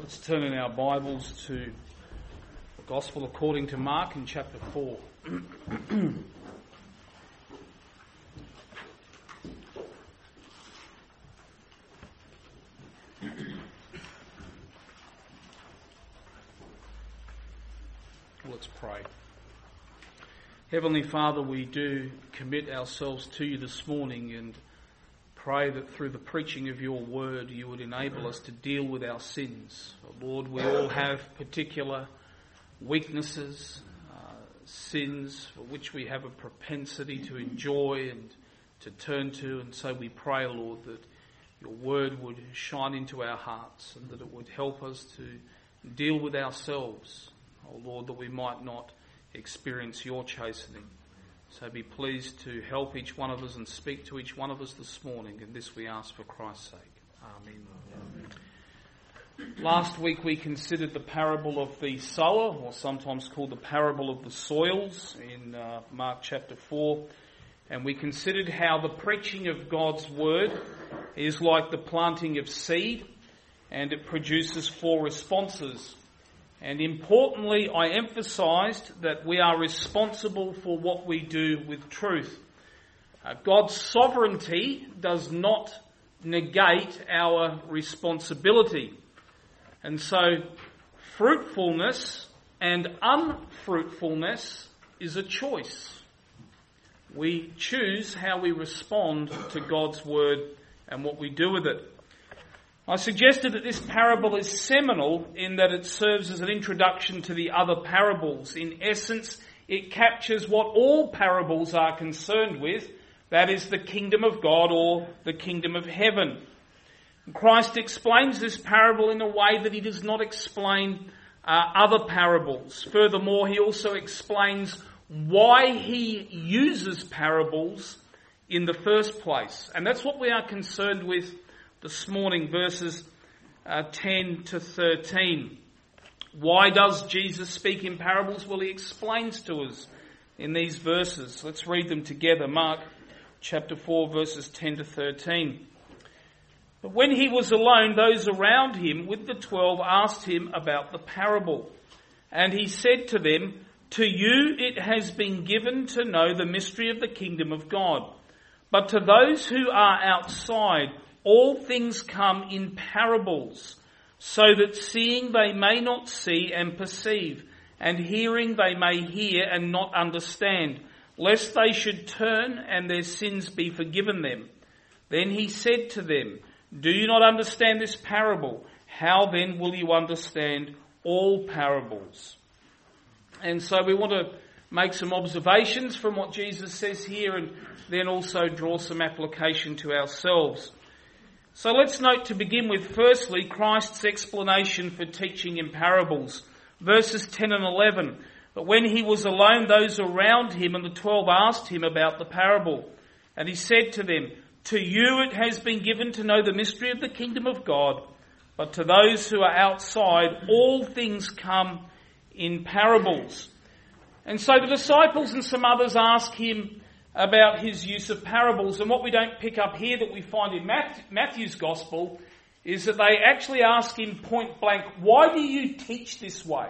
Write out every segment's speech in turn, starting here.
Let's turn in our Bibles to the Gospel according to Mark in chapter 4. Let's pray. Heavenly Father, we do commit ourselves to you this morning and pray that through the preaching of your word you would enable us to deal with our sins. Lord, we all have particular weaknesses, sins for which we have a propensity to enjoy and to turn to, and so we pray, Lord, that your word would shine into our hearts and that it would help us to deal with ourselves, oh Lord, that we might not experience your chastening. So be pleased to help each one of us and speak to each one of us this morning, and this we ask for Christ's sake. Amen. Last week we considered the parable of the sower, or sometimes called the parable of the soils, in Mark chapter 4. And we considered how the preaching of God's word is like the planting of seed, and it produces 4 responses. And importantly, I emphasised that we are responsible for what we do with truth. God's sovereignty does not negate our responsibility. And so fruitfulness and unfruitfulness is a choice. We choose how we respond to God's word and what we do with it. I suggested that this parable is seminal in that it serves as an introduction to the other parables. In essence, it captures what all parables are concerned with, that is the kingdom of God or the kingdom of heaven. Christ explains this parable in a way that he does not explain other parables. Furthermore, he also explains why he uses parables in the first place. And that's what we are concerned with this morning, verses 10 to 13. Why does Jesus speak in parables? Well, he explains to us in these verses. Let's read them together. Mark chapter 4, verses 10 to 13. But when he was alone, those around him with the 12 asked him about the parable. And he said to them, "To you it has been given to know the mystery of the kingdom of God. But to those who are outside, all things come in parables, so that seeing they may not see and perceive, and hearing they may hear and not understand, lest they should turn and their sins be forgiven them." Then he said to them, "Do you not understand this parable? How then will you understand all parables?" And so we want to make some observations from what Jesus says here and then also draw some application to ourselves. So let's note to begin with, firstly, Christ's explanation for teaching in parables. Verses 10 and 11. But when he was alone, those around him and the 12 asked him about the parable. And he said to them, "To you it has been given to know the mystery of the kingdom of God. But to those who are outside, all things come in parables." And so the disciples and some others ask him about his use of parables. And what we don't pick up here that we find in Matthew's Gospel is that they actually ask him point blank, "Why do you teach this way?"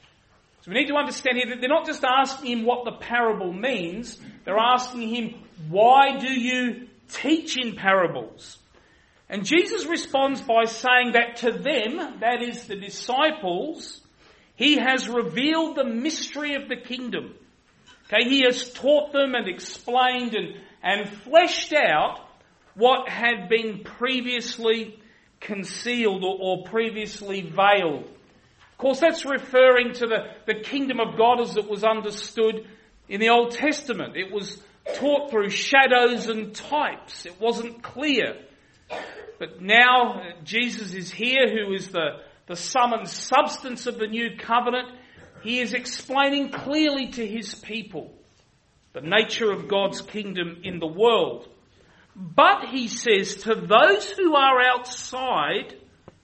So we need to understand here that they're not just asking him what the parable means, they're asking him, "Why do you teach in parables?" And Jesus responds by saying that to them, that is the disciples, he has revealed the mystery of the kingdom. Okay, he has taught them and explained and fleshed out what had been previously concealed or previously veiled. Of course, that's referring to the kingdom of God as it was understood in the Old Testament. It was taught through shadows and types. It wasn't clear. But now Jesus is here, who is the sum and substance of the new covenant. He is explaining clearly to his people the nature of God's kingdom in the world. But he says to those who are outside,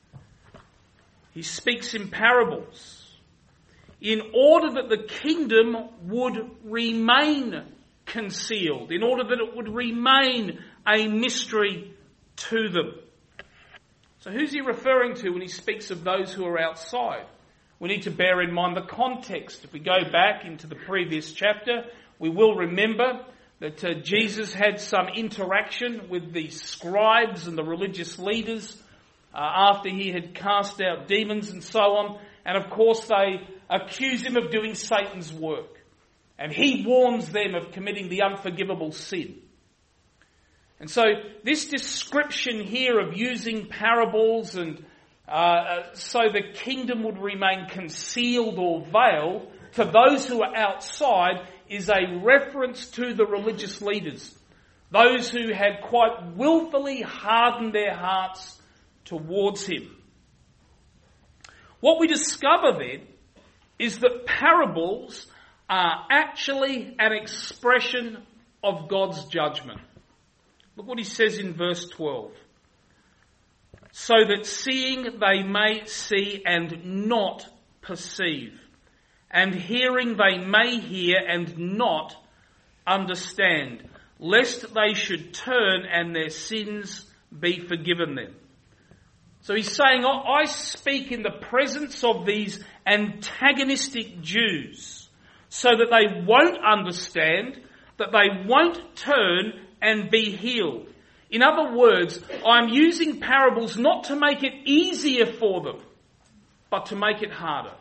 he speaks in parables in order that the kingdom would remain concealed, in order that it would remain a mystery to them. So who's he referring to when he speaks of those who are outside? We need to bear in mind the context. If we go back into the previous chapter, we will remember that Jesus had some interaction with the scribes and the religious leaders after he had cast out demons and so on. And of course they accuse him of doing Satan's work. And he warns them of committing the unforgivable sin. And so this description here of using parables and so the kingdom would remain concealed or veiled to those who are outside is a reference to the religious leaders. Those who had quite willfully hardened their hearts towards him. What we discover then is that parables are actually an expression of God's judgment. Look what he says in verse 12. So that seeing they may see and not perceive, and hearing they may hear and not understand, lest they should turn and their sins be forgiven them. So he's saying, I speak in the presence of these antagonistic Jews so that they won't understand, that they won't turn and be healed. In other words, I'm using parables not to make it easier for them, but to make it harder.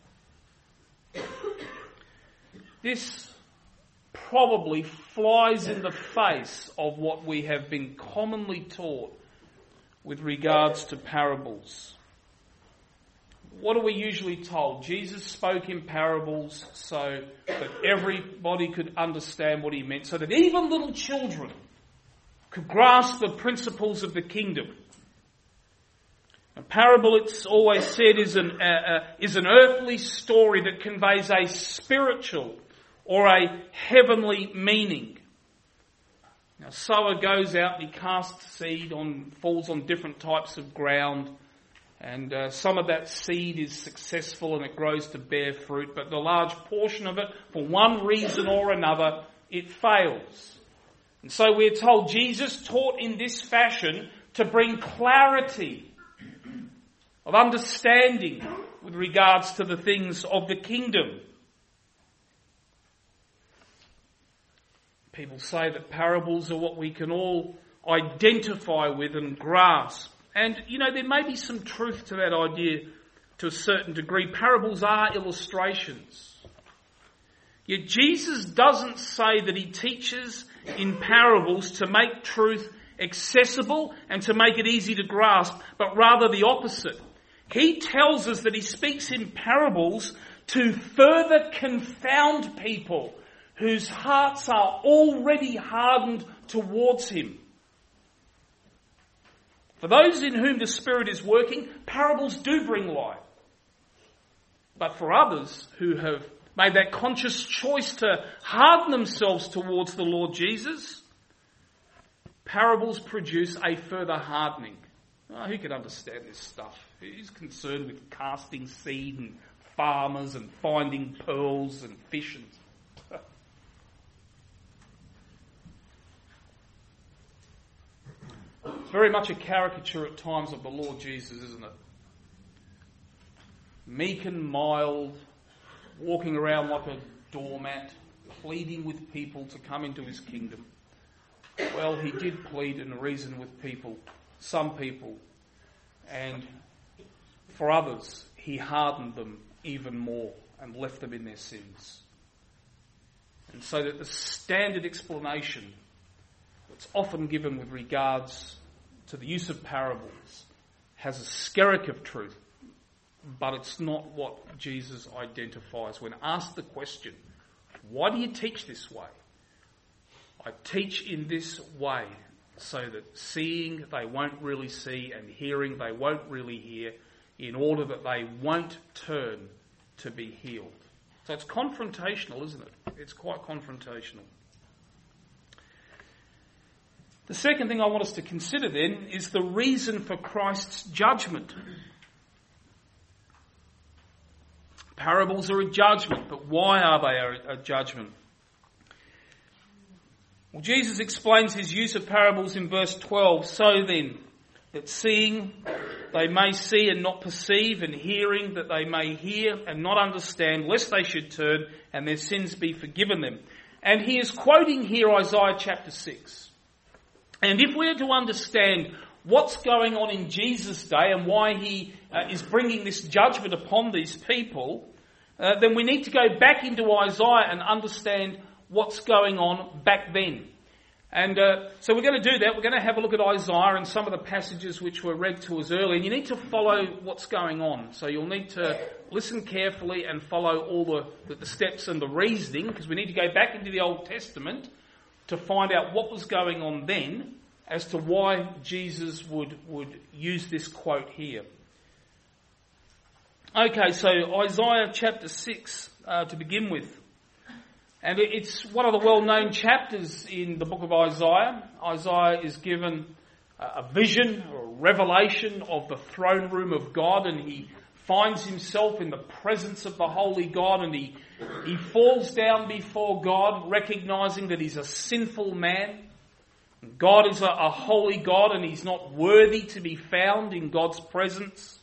This probably flies in the face of what we have been commonly taught with regards to parables. What are we usually told? Jesus spoke in parables so that everybody could understand what he meant, so that even little children could grasp the principles of the kingdom. A parable, it's always said, is an earthly story that conveys a spiritual or a heavenly meaning. Now, sower goes out and he casts seed falls on different types of ground, and some of that seed is successful and it grows to bear fruit, but the large portion of it, for one reason or another, it fails. And so we're told Jesus taught in this fashion to bring clarity of understanding with regards to the things of the kingdom. People say that parables are what we can all identify with and grasp. And, there may be some truth to that idea to a certain degree. Parables are illustrations. Yet Jesus doesn't say that he teaches in parables to make truth accessible and to make it easy to grasp, but rather the opposite. He tells us that he speaks in parables to further confound people whose hearts are already hardened towards him. For those in whom the Spirit is working, parables do bring light. But for others who have made that conscious choice to harden themselves towards the Lord Jesus, parables produce a further hardening. Who can understand this stuff? Who's concerned with casting seed and farmers and finding pearls and fish? It's very much a caricature at times of the Lord Jesus, isn't it? Meek and mild, walking around like a doormat, pleading with people to come into his kingdom. Well, he did plead and reason with people, some people, and for others, he hardened them even more and left them in their sins. And so that the standard explanation that's often given with regards to the use of parables has a skerrick of truth, but it's not what Jesus identifies. When asked the question, why do you teach this way? I teach in this way so that seeing they won't really see and hearing they won't really hear, in order that they won't turn to be healed. So it's confrontational, isn't it? It's quite confrontational. The second thing I want us to consider then is the reason for Christ's judgment. Parables are a judgment, but why are they a judgment? Well, Jesus explains his use of parables in verse 12. So then, that seeing they may see and not perceive, and hearing that they may hear and not understand, lest they should turn and their sins be forgiven them. And he is quoting here Isaiah chapter 6. And if we are to understand what's going on in Jesus' day and why he is bringing this judgment upon these people, then we need to go back into Isaiah and understand what's going on back then. And so we're going to do that. We're going to have a look at Isaiah and some of the passages which were read to us earlier. And you need to follow what's going on. So you'll need to listen carefully and follow all the steps and the reasoning, because we need to go back into the Old Testament to find out what was going on then as to why Jesus would use this quote here. Okay, so Isaiah chapter 6 to begin with. And it's one of the well-known chapters in the book of Isaiah. Isaiah is given a vision or a revelation of the throne room of God, and he finds himself in the presence of the holy God, and he falls down before God, recognizing that he's a sinful man. God is a holy God, and he's not worthy to be found in God's presence.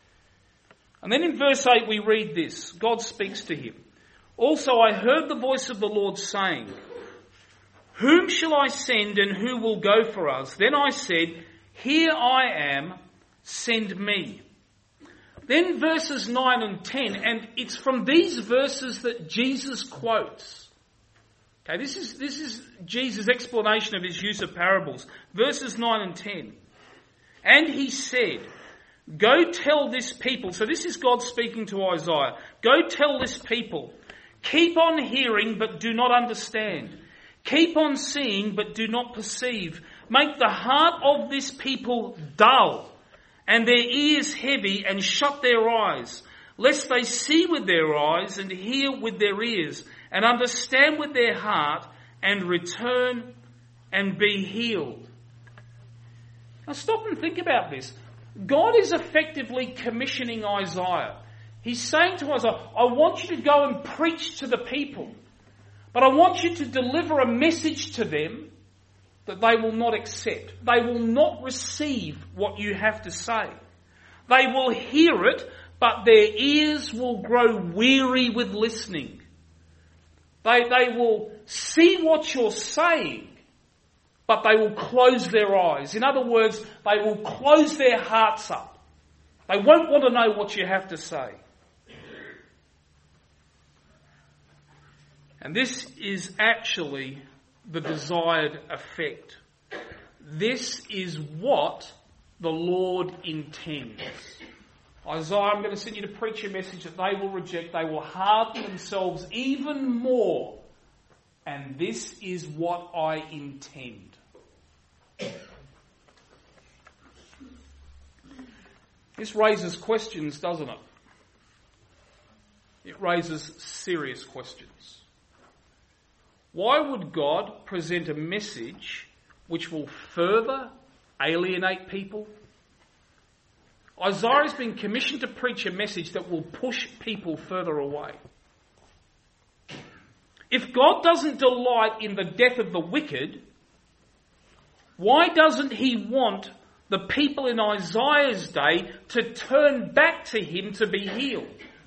And then in verse 8 we read this. God speaks to him. Also I heard the voice of the Lord saying, "Whom shall I send, and who will go for us?" Then I said, "Here I am, send me." Then verses 9 and 10, and it's from these verses that Jesus quotes. Okay, this is Jesus' explanation of his use of parables. Verses 9 and 10. And he said, "Go tell this people," so this is God speaking to Isaiah, "Go tell this people, keep on hearing but do not understand. Keep on seeing but do not perceive. Make the heart of this people dull and their ears heavy, and shut their eyes, lest they see with their eyes and hear with their ears and understand with their heart and return and be healed." Now stop and think about this. God is effectively commissioning Isaiah. He's saying to Isaiah, I want you to go and preach to the people, but I want you to deliver a message to them that they will not accept. They will not receive what you have to say. They will hear it, but their ears will grow weary with listening. They will see what you're saying, but they will close their eyes. In other words, they will close their hearts up. They won't want to know what you have to say. And this is actually the desired effect. This is what the Lord intends. Isaiah, I'm going to send you to preach a message that they will reject. They will harden themselves even more. And this is what I intend. This raises questions, doesn't it? It raises serious questions. Why would God present a message which will further alienate people? Isaiah has been commissioned to preach a message that will push people further away. If God doesn't delight in the death of the wicked, why doesn't he want the people in Isaiah's day to turn back to him to be healed?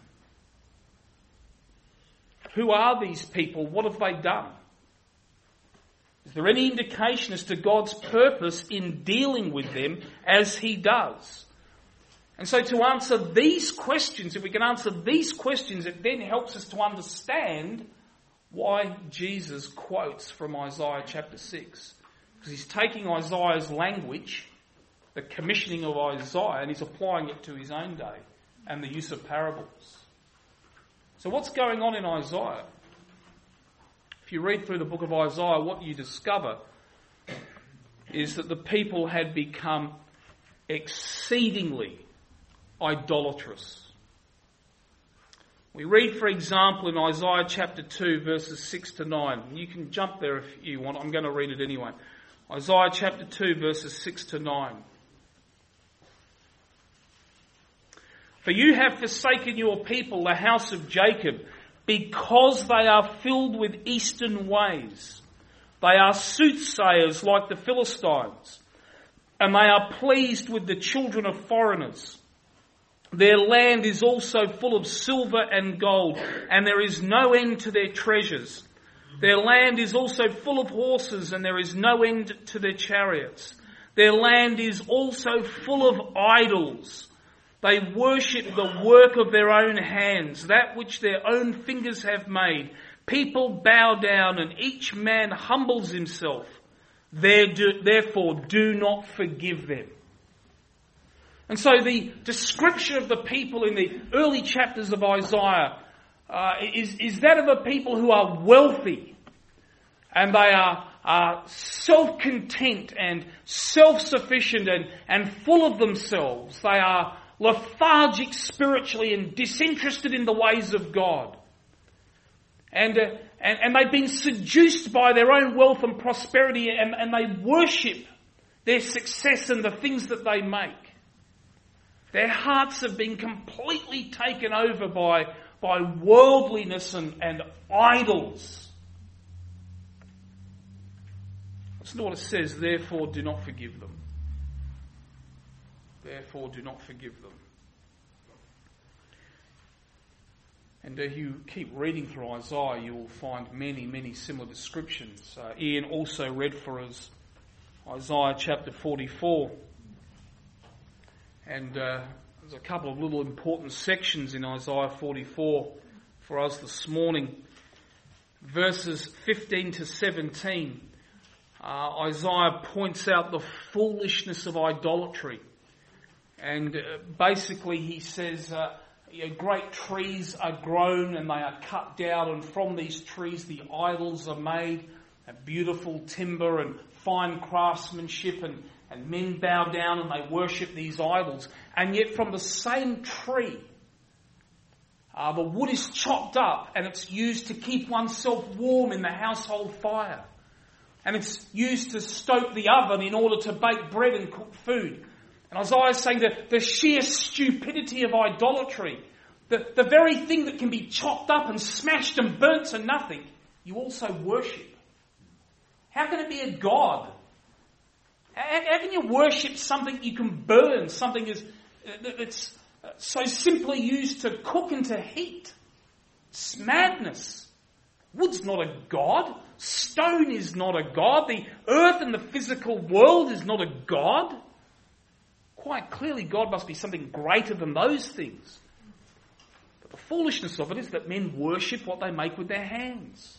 Who are these people? What have they done? Is there any indication as to God's purpose in dealing with them as he does? And so to answer these questions, if we can answer these questions, it then helps us to understand why Jesus quotes from Isaiah chapter 6. Because he's taking Isaiah's language, the commissioning of Isaiah, and he's applying it to his own day and the use of parables. So what's going on in Isaiah? If you read through the book of Isaiah, what you discover is that the people had become exceedingly idolatrous. We read, for example, in Isaiah chapter 2, verses 6 to 9. You can jump there if you want. I'm going to read it anyway. Isaiah chapter 2, verses 6 to 9. For you have forsaken your people, the house of Jacob, because they are filled with eastern ways. They are soothsayers like the Philistines. and they are pleased with the children of foreigners. Their land is also full of silver and gold, and there is no end to their treasures. Their land is also full of horses, and there is no end to their chariots. Their land is also full of idols. They worship the work of their own hands, that which their own fingers have made. People bow down, and each man humbles himself. Therefore, do not forgive them. And so the description of the people in the early chapters of Isaiah is that of a people who are wealthy, and they are self-content and self-sufficient and full of themselves. They are lethargic spiritually and disinterested in the ways of God. And they've been seduced by their own wealth and prosperity, and they worship their success and the things that they make. Their hearts have been completely taken over by worldliness and idols. Listen to what it says, therefore do not forgive them. Therefore do not forgive them. And if you keep reading through Isaiah, you will find many, many similar descriptions. Ian also read for us Isaiah chapter 44. And there's a couple of little important sections in Isaiah 44 for us this morning. Verses 15 to 17, Isaiah points out the foolishness of idolatry. And basically he says, great trees are grown and they are cut down, and from these trees the idols are made, beautiful timber and fine craftsmanship, and men bow down and they worship these idols. And yet from the same tree, the wood is chopped up and it's used to keep oneself warm in the household fire. And it's used to stoke the oven in order to bake bread and cook food. And Isaiah is saying that the sheer stupidity of idolatry, the very thing that can be chopped up and smashed and burnt to nothing, you also worship. How can it be a god? How can you worship something you can burn, something that's so simply used to cook and to heat? It's madness. Wood's not a god. Stone is not a god. The earth and the physical world is not a god. Quite clearly, God must be something greater than those things. But the foolishness of it is that men worship what they make with their hands.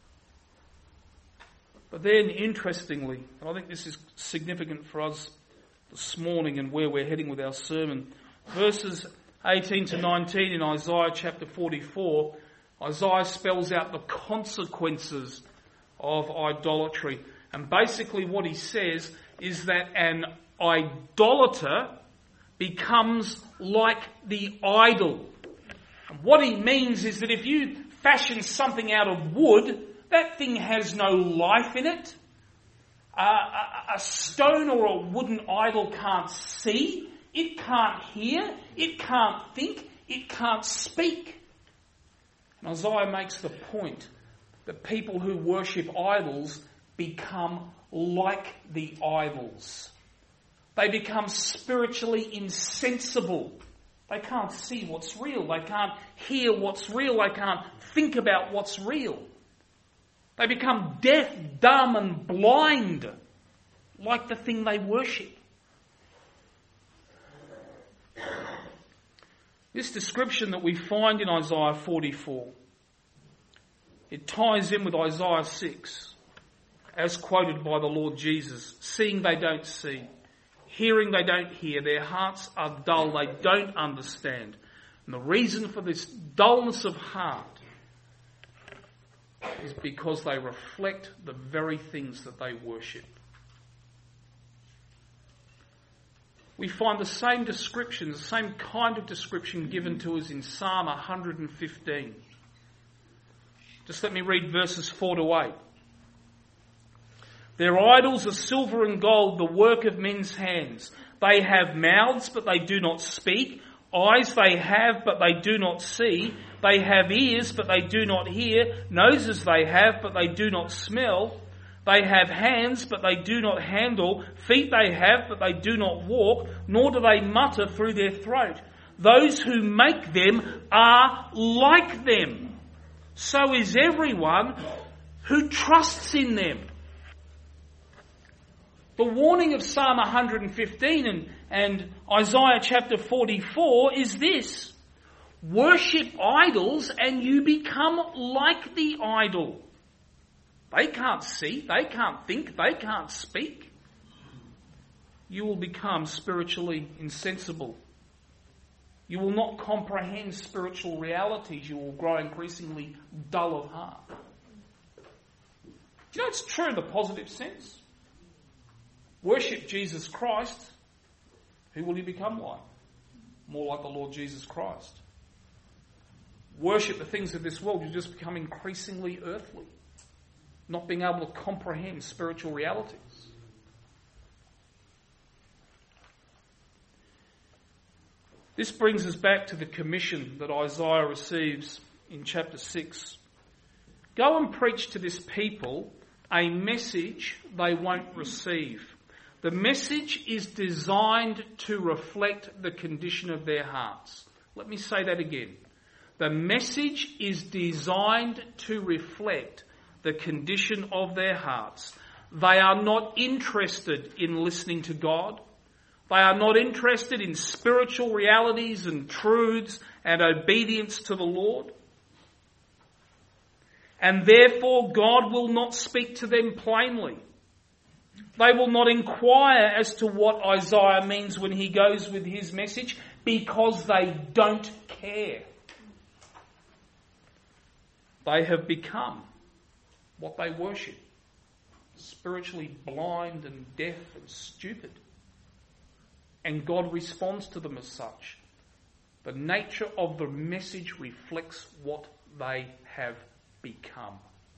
But then, interestingly, and I think this is significant for us this morning and where we're heading with our sermon, verses 18 to 19 in Isaiah chapter 44, Isaiah spells out the consequences of idolatry. And basically what he says is that an idolater becomes like the idol. And what he means is that if you fashion something out of wood, that thing has no life in it. A stone or a wooden idol can't see, it can't hear, it can't think, it can't speak. And Isaiah makes the point that people who worship idols become like the idols. They become spiritually insensible. They can't see what's real. They can't hear what's real. They can't think about what's real. They become deaf, dumb and blind, like the thing they worship. This description that we find in Isaiah 44, it ties in with Isaiah 6, as quoted by the Lord Jesus. Seeing they don't see, hearing they don't hear, their hearts are dull, they don't understand. And the reason for this dullness of heart is because they reflect the very things that they worship. We find the same description, the same kind of description given to us in Psalm 115. Just let me read verses 4 to 8. Their idols are silver and gold, the work of men's hands. They have mouths, but they do not speak. Eyes they have, but they do not see. They have ears, but they do not hear. Noses they have, but they do not smell. They have hands, but they do not handle. Feet they have, but they do not walk, nor do they mutter through their throat. Those who make them are like them. So is everyone who trusts in them. The warning of Psalm 115 and Isaiah chapter 44 is this: worship idols and you become like the idol. They can't see, they can't think, they can't speak. You will become spiritually insensible. You will not comprehend spiritual realities. You will grow increasingly dull of heart. Do you know it's true in the positive sense? Worship Jesus Christ. Who will you become like? More like the Lord Jesus Christ. Worship the things of this world. You just become increasingly earthly. Not being able to comprehend spiritual realities. This brings us back to the commission that Isaiah receives in chapter 6. Go and preach to this people a message they won't receive. The message is designed to reflect the condition of their hearts. Let me say that again. The message is designed to reflect the condition of their hearts. They are not interested in listening to God. They are not interested in spiritual realities and truths and obedience to the Lord. And therefore God will not speak to them plainly. They will not inquire as to what Isaiah means when he goes with his message because they don't care. They have become what they worship, spiritually blind and deaf and stupid. And God responds to them as such. The nature of the message reflects what they have become.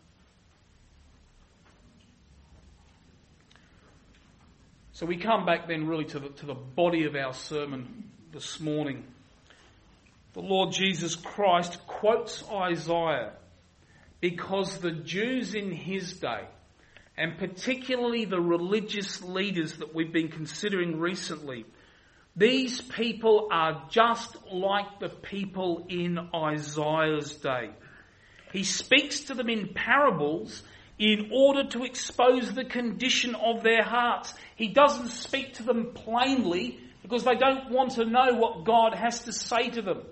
So we come back then really to the body of our sermon this morning. The Lord Jesus Christ quotes Isaiah because the Jews in his day, and particularly the religious leaders that we've been considering recently, these people are just like the people in Isaiah's day. He speaks to them in parables in order to expose the condition of their hearts. He doesn't speak to them plainly because they don't want to know what God has to say to them.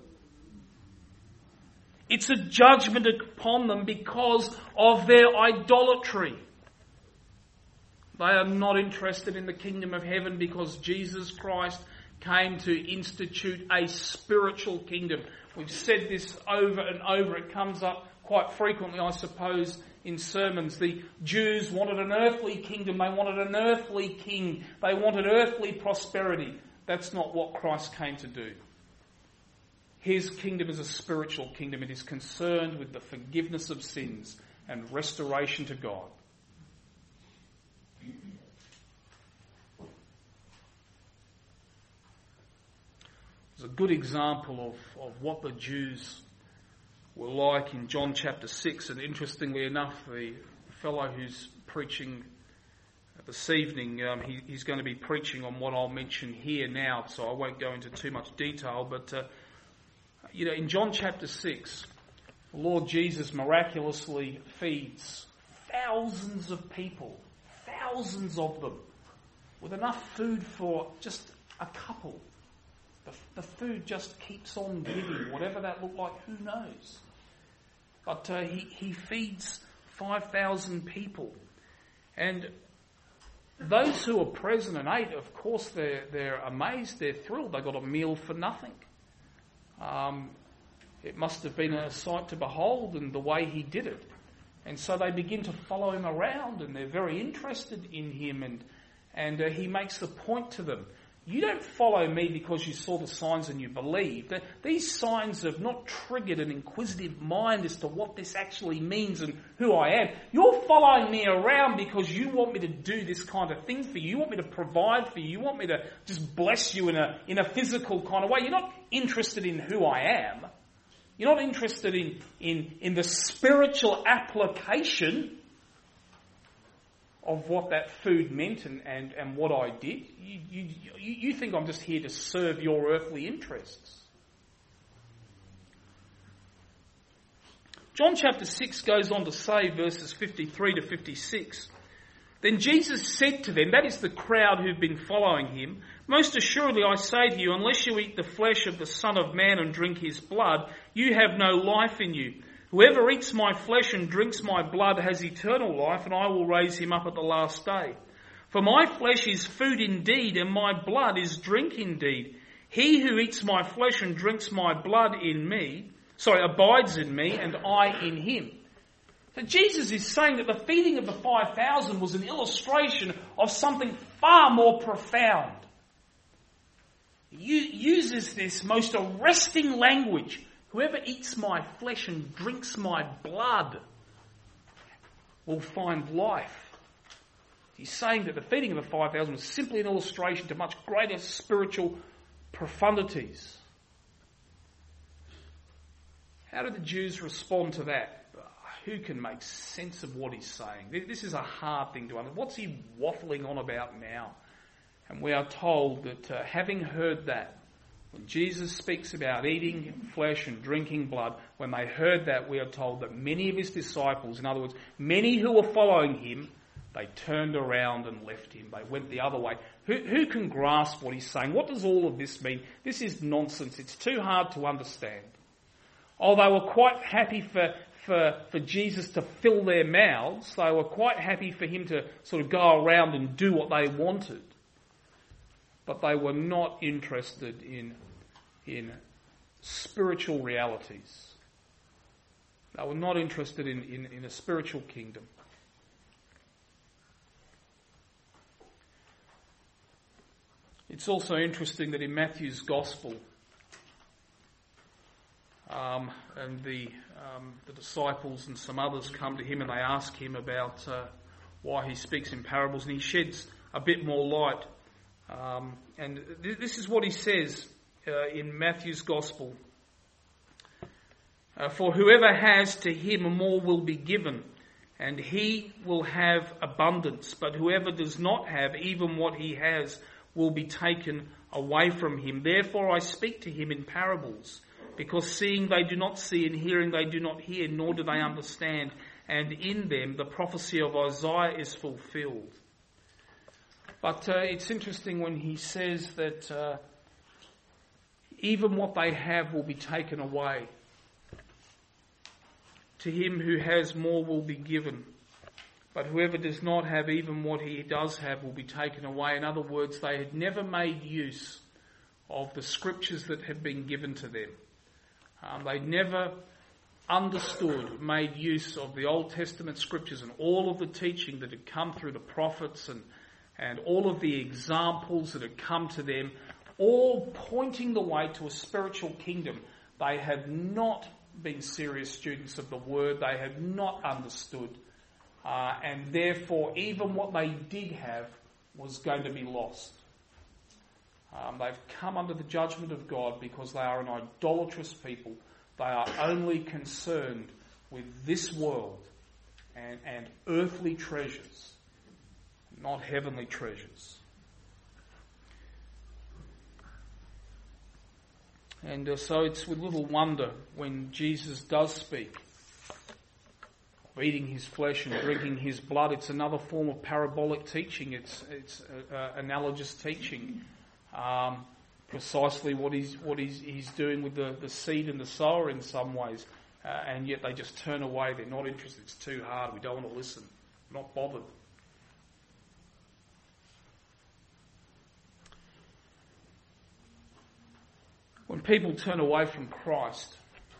It's a judgment upon them because of their idolatry. They are not interested in the kingdom of heaven because Jesus Christ came to institute a spiritual kingdom. We've said this over and over. It comes up quite frequently, I suppose, in sermons. The Jews wanted an earthly kingdom. They wanted an earthly king. They wanted earthly prosperity. That's not what Christ came to do. His kingdom is a spiritual kingdom. It is concerned with the forgiveness of sins and restoration to God. There's a good example of what the Jews were like in John chapter 6. And interestingly enough, the fellow who's preaching this evening, he's going to be preaching on what I'll mention here now, so I won't go into too much detail. But, in John chapter 6, the Lord Jesus miraculously feeds thousands of people, thousands of them, with enough food for just a couple. The food just keeps on giving. Whatever that looked like, who knows? But he feeds 5,000 people. And those who are present and ate, of course, they're amazed, they're thrilled. They got a meal for nothing. It must have been a sight to behold in the way he did it. And so they begin to follow him around and they're very interested in him. And he makes the point to them. You don't follow me because you saw the signs and you believed. These signs have not triggered an inquisitive mind as to what this actually means and who I am. You're following me around because you want me to do this kind of thing for you. You want me to provide for you. You want me to just bless you in a physical kind of way. You're not interested in who I am. You're not interested in the spiritual application of what that food meant and what I did. You think I'm just here to serve your earthly interests. John chapter 6 goes on to say, verses 53 to 56, "Then Jesus said to them," that is the crowd who've been following him, "Most assuredly I say to you, unless you eat the flesh of the Son of Man and drink his blood, you have no life in you. Whoever eats my flesh and drinks my blood has eternal life, and I will raise him up at the last day. For my flesh is food indeed, and my blood is drink indeed. He who eats my flesh and drinks my blood abides in me, and I in him." So Jesus is saying that the feeding of the 5,000 was an illustration of something far more profound. He uses this most arresting language. Whoever eats my flesh and drinks my blood will find life. He's saying that the feeding of the 5,000 was simply an illustration to much greater spiritual profundities. How did the Jews respond to that? Who can make sense of what he's saying? This is a hard thing to understand. What's he waffling on about now? And we are told that having heard that, when Jesus speaks about eating flesh and drinking blood, when they heard that, we are told that many of his disciples, in other words, many who were following him, they turned around and left him. They went the other way. Who can grasp what he's saying? What does all of this mean? This is nonsense. It's too hard to understand. Oh, they were quite happy for Jesus to fill their mouths. They were quite happy for him to sort of go around and do what they wanted. But they were not interested in spiritual realities. They were not interested in a spiritual kingdom. It's also interesting that in Matthew's Gospel, and the disciples and some others come to him and they ask him about why he speaks in parables, and he sheds a bit more light. And this is what he says in Matthew's Gospel. "For whoever has, to him more will be given, and he will have abundance. But whoever does not have, even what he has will be taken away from him. Therefore I speak to him in parables, because seeing they do not see, and hearing they do not hear, nor do they understand. And in them the prophecy of Isaiah is fulfilled." But it's interesting when he says that even what they have will be taken away. "To him who has more will be given, but whoever does not have, even what he does have will be taken away." In other words, they had never made use of the scriptures that had been given to them. They never understood, made use of the Old Testament scriptures and all of the teaching that had come through the prophets and all of the examples that had come to them, all pointing the way to a spiritual kingdom. They had not been serious students of the Word. They had not understood. And therefore, even what they did have was going to be lost. They've come under the judgment of God because they are an idolatrous people. They are only concerned with this world and earthly treasures, not heavenly treasures. And so it's with little wonder when Jesus does speak of eating his flesh and drinking his blood. It's another form of parabolic teaching. It's analogous teaching. Precisely what he's doing with the seed and the sower in some ways, and yet they just turn away. They're not interested. It's too hard. We don't want to listen. We're not bothered. When people turn away from Christ,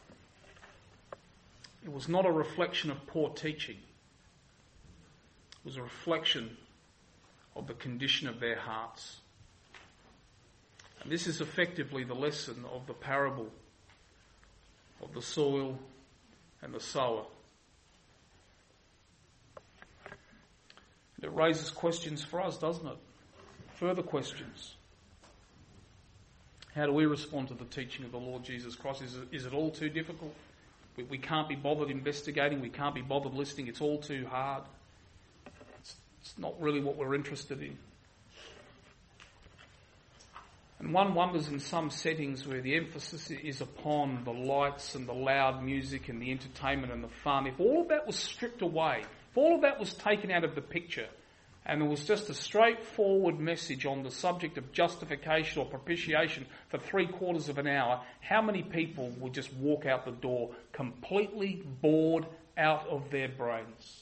it was not a reflection of poor teaching. It was a reflection of the condition of their hearts. And this is effectively the lesson of the parable of the soil and the sower. It raises questions for us, doesn't it? Further questions. How do we respond to the teaching of the Lord Jesus Christ? Is it all too difficult? We can't be bothered investigating. We can't be bothered listening. It's all too hard. It's It's not really what we're interested in. And one wonders in some settings where the emphasis is upon the lights and the loud music and the entertainment and the fun, if all of that was stripped away, if all of that was taken out of the picture, and there was just a straightforward message on the subject of justification or propitiation for 3/4 of an hour, how many people would just walk out the door completely bored out of their brains?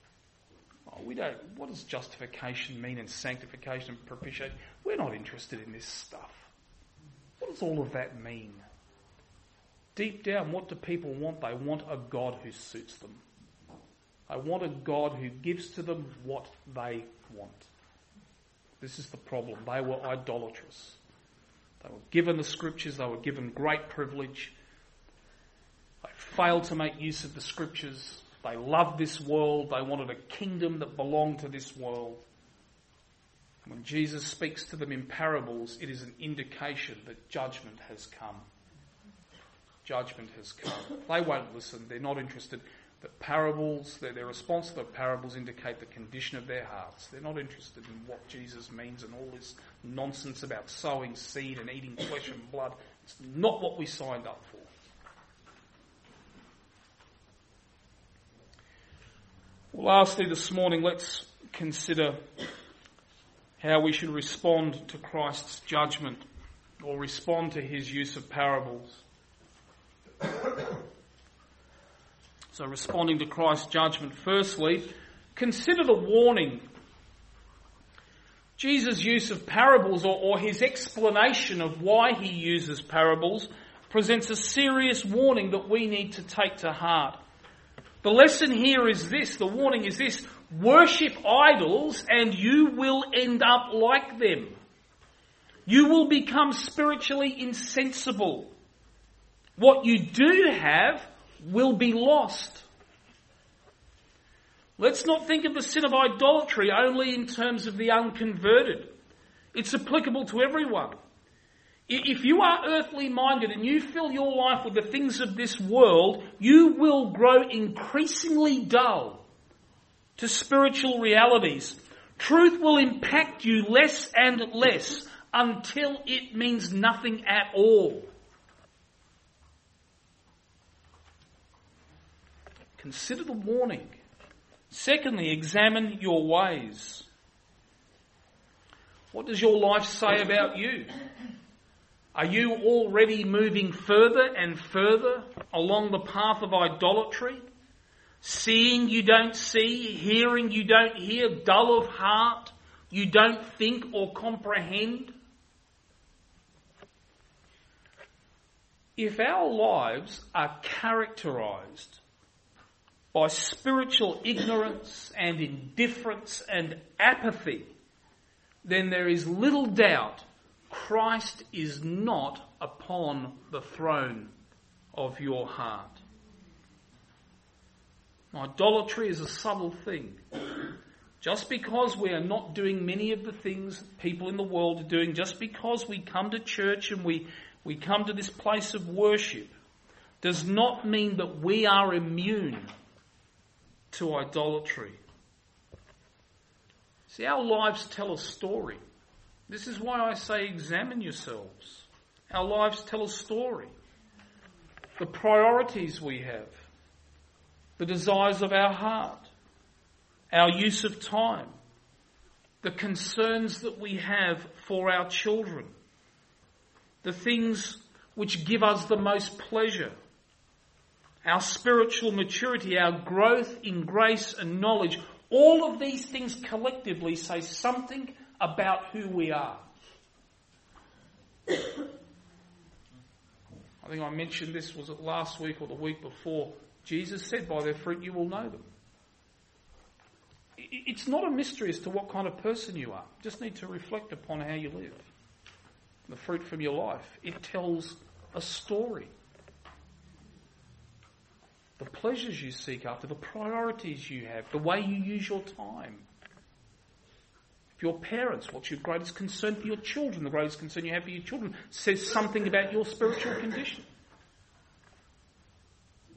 What does justification mean and sanctification and propitiation? We're not interested in this stuff. What does all of that mean? Deep down, what do people want? They want a God who suits them. They want a God who gives to them what they want. This is the problem. They were idolatrous. They were given the scriptures. They were given great privilege. They failed to make use of the scriptures. They loved this world. They wanted a kingdom that belonged to this world. When Jesus speaks to them in parables, it is an indication that judgment has come. Judgment has come. They won't listen. They're not interested. The parables, their response to the parables indicate the condition of their hearts. They're not interested in what Jesus means and all this nonsense about sowing seed and eating flesh and blood. It's not what we signed up for. Well, lastly, this morning, let's consider how we should respond to Christ's judgment or respond to his use of parables. So responding to Christ's judgment, firstly, consider the warning. Jesus' use of parables or his explanation of why he uses parables presents a serious warning that we need to take to heart. The lesson here is this, the warning is this: worship idols and you will end up like them. You will become spiritually insensible. What you do have will be lost. Let's not think of the sin of idolatry only in terms of the unconverted. It's applicable to everyone. If you are earthly minded and you fill your life with the things of this world, you will grow increasingly dull to spiritual realities. Truth will impact you less and less until it means nothing at all. Consider the warning. Secondly, examine your ways. What does your life say about you? Are you already moving further and further along the path of idolatry? Seeing you don't see, hearing you don't hear, dull of heart, you don't think or comprehend? If our lives are characterised by spiritual ignorance and indifference and apathy, then there is little doubt Christ is not upon the throne of your heart. Idolatry is a subtle thing. Just because we are not doing many of the things people in the world are doing, just because we come to church and we come to this place of worship, does not mean that we are immune to idolatry. See, our lives tell a story. This is why I say examine yourselves. Our lives tell a story. The priorities we have, the desires of our heart, our use of time, the concerns that we have for our children, the things which give us the most pleasure, our spiritual maturity, our growth in grace and knowledge, all of these things collectively say something about who we are. I think I mentioned this, was it last week or the week before? Jesus said, by their fruit you will know them. It's not a mystery as to what kind of person you are. You just need to reflect upon how you live. The fruit from your life. It tells a story. The pleasures you seek after, the priorities you have, the way you use your time. If you're parents, what's your greatest concern for your children? The greatest concern you have for your children says something about your spiritual condition.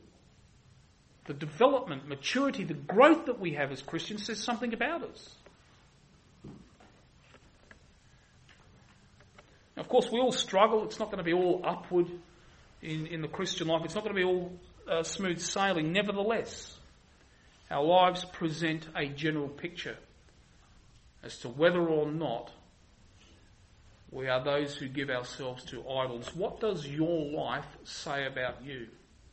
The development, maturity, the growth that we have as Christians says something about us. course, we all struggle. It's not going to be all upward in the Christian life. It's not going to be all smooth sailing. Nevertheless, our lives present a general picture as to whether or not we are those who give ourselves to idols. What does your life say about you?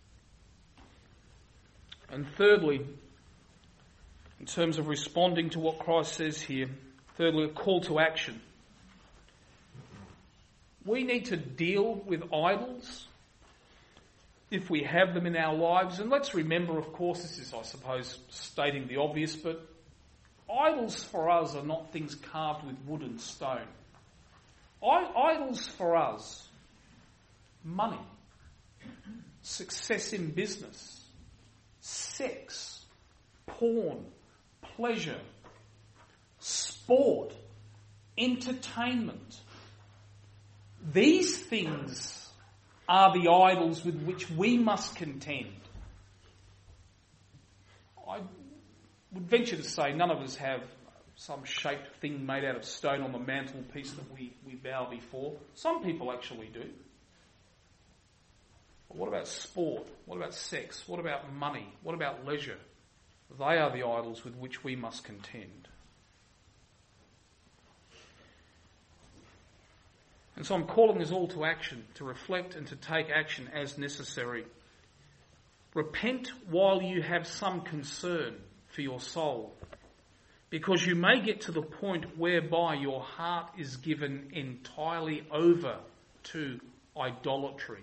And thirdly, in terms of responding to what Christ says here, thirdly, a call to action. We need to deal with idols if we have them in our lives. And let's remember, of course, this is, I suppose, stating the obvious, but idols for us are not things carved with wood and stone. Idols for us, money, success in business, sex, porn, pleasure, sport, entertainment. These things are the idols with which we must contend. I would venture to say none of us have some shaped thing made out of stone on the mantelpiece that we bow before. Some people actually do. But what about sport? What about sex? What about money? What about leisure? They are the idols with which we must contend. And so I'm calling us all to action, to reflect and to take action as necessary. Repent while you have some concern for your soul, because you may get to the point whereby your heart is given entirely over to idolatry.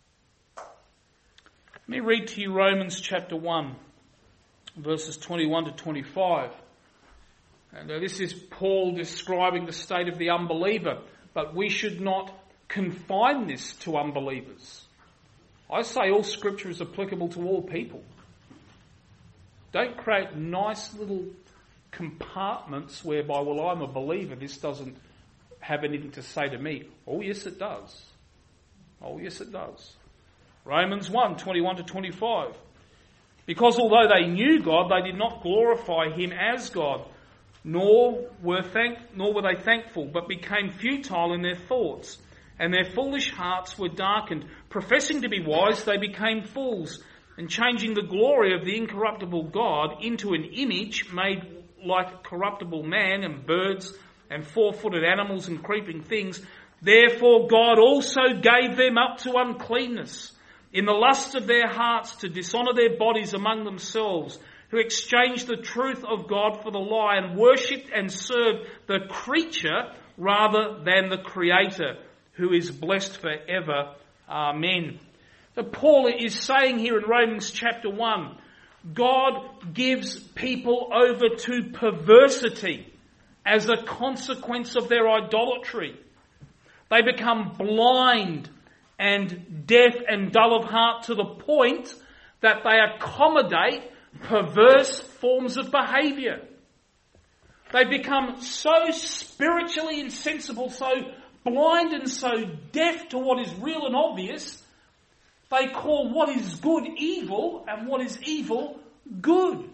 Let me read to you Romans chapter 1, verses 21 to 25. And this is Paul describing the state of the unbeliever, but we should not confine this to unbelievers. I say all scripture is applicable to all people. Don't create nice little compartments whereby, well, I'm a believer, this doesn't have anything to say to me. Oh, yes, it does. Oh, yes, it does. Romans 1, 21 to 25. Because although they knew God, they did not glorify him as God, nor were they thankful, but became futile in their thoughts, and their foolish hearts were darkened. Professing to be wise, they became fools, and changing the glory of the incorruptible God into an image made like corruptible man and birds and four-footed animals and creeping things. Therefore God also gave them up to uncleanness in the lust of their hearts to dishonour their bodies among themselves, who exchanged the truth of God for the lie and worshipped and served the creature rather than the Creator, who is blessed forever. Amen. So Paul is saying here in Romans chapter 1, God gives people over to perversity as a consequence of their idolatry. They become blind and deaf and dull of heart to the point that they accommodate perverse forms of behaviour. They become so spiritually insensible, so blind and so deaf to what is real and obvious, they call what is good evil and what is evil good.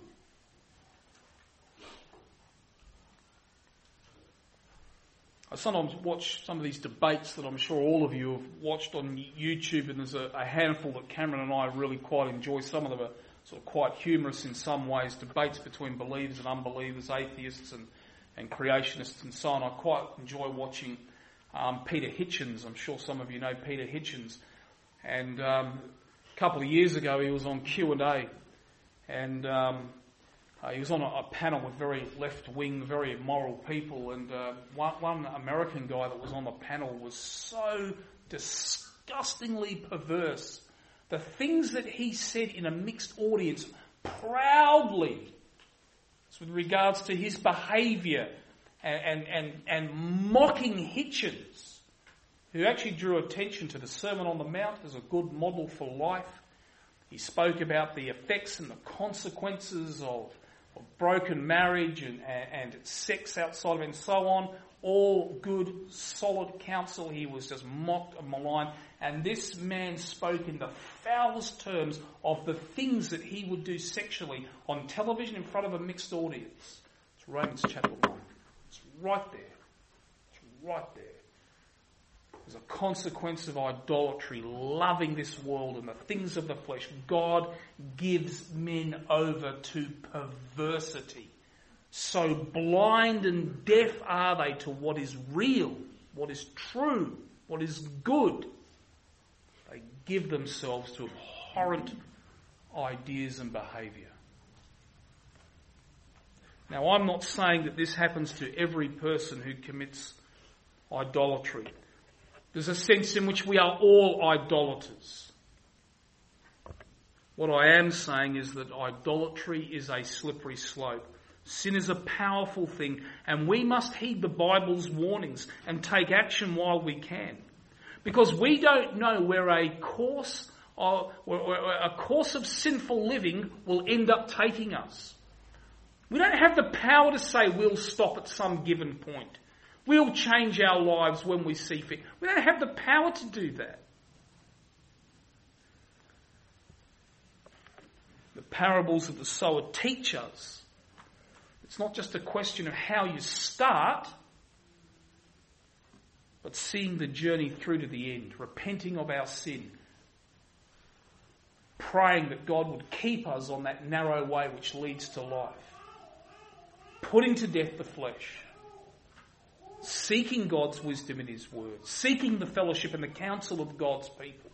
I sometimes watch some of these debates that I'm sure all of you have watched on YouTube, and there's a handful that Cameron and I really quite enjoy. Some of them are sort of quite humorous in some ways, debates between believers and unbelievers, atheists and creationists and so on. I quite enjoy watching Peter Hitchens. I'm sure some of you know Peter Hitchens. And a couple of years ago he was on Q&A, and he was on a panel with very left-wing, very immoral people, and one American guy that was on the panel was so disgustingly perverse. The things that he said in a mixed audience proudly with regards to his behaviour and mocking Hitchens, who actually drew attention to the Sermon on the Mount as a good model for life. He spoke about the effects and the consequences of broken marriage and sex outside of it and so on. All good, solid counsel. He was just mocked and maligned. And this man spoke in the foulest terms of the things that he would do sexually on television in front of a mixed audience. It's Romans chapter 1. It's right there. It's right there. as a consequence of idolatry, loving this world and the things of the flesh, God gives men over to perversity. So blind and deaf are they to what is real, what is true, what is good. They give themselves to abhorrent ideas and behaviour. Now, I'm not saying that this happens to every person who commits idolatry. There's a sense in which we are all idolaters. What I am saying is that idolatry is a slippery slope. Sin is a powerful thing, and we must heed the Bible's warnings and take action while we can. Because we don't know where a course of sinful living will end up taking us. We don't have the power to say we'll stop at some given point. We'll change our lives when we see fit. We don't have the power to do that. The parables of the sower teach us it's not just a question of how you start, but seeing the journey through to the end, repenting of our sin, praying that God would keep us on that narrow way which leads to life, putting to death the flesh, seeking God's wisdom in His word, seeking the fellowship and the counsel of God's people.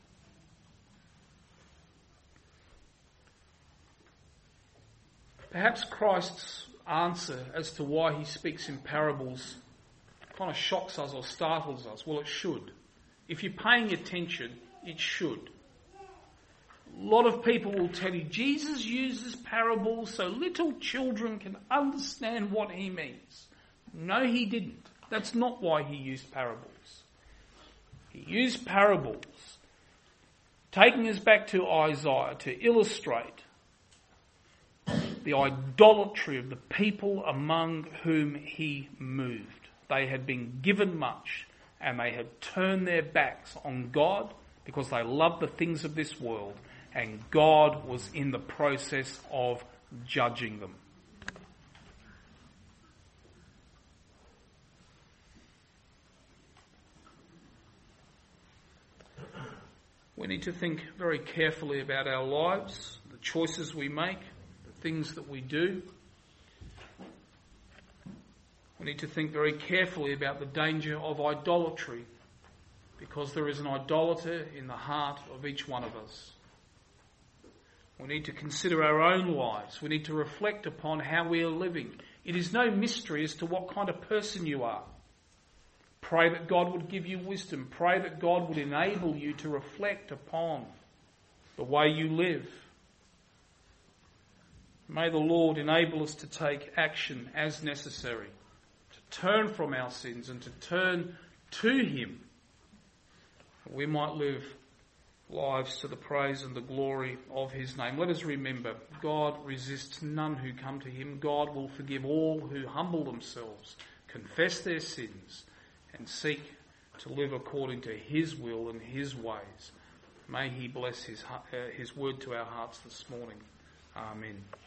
Perhaps Christ's answer as to why He speaks in parables kind of shocks us or startles us. Well, it should. If you're paying attention, it should. A lot of people will tell you Jesus uses parables so little children can understand what He means. No, He didn't. That's not why He used parables. He used parables, taking us back to Isaiah, to illustrate the idolatry of the people among whom He moved. They had been given much, and they had turned their backs on God because they loved the things of this world, and God was in the process of judging them. We need to think very carefully about our lives, the choices we make, the things that we do. We need to think very carefully about the danger of idolatry, because there is an idolater in the heart of each one of us. We need to consider our own lives. We need to reflect upon how we are living. It is no mystery as to what kind of person you are. Pray that God would give you wisdom. Pray that God would enable you to reflect upon the way you live. May the Lord enable us to take action as necessary, to turn from our sins and to turn to Him. We might live lives to the praise and the glory of His name. Let us remember, God resists none who come to Him. God will forgive all who humble themselves, confess their sins, and seek to live according to His will and His ways. May He bless His word to our hearts this morning. Amen.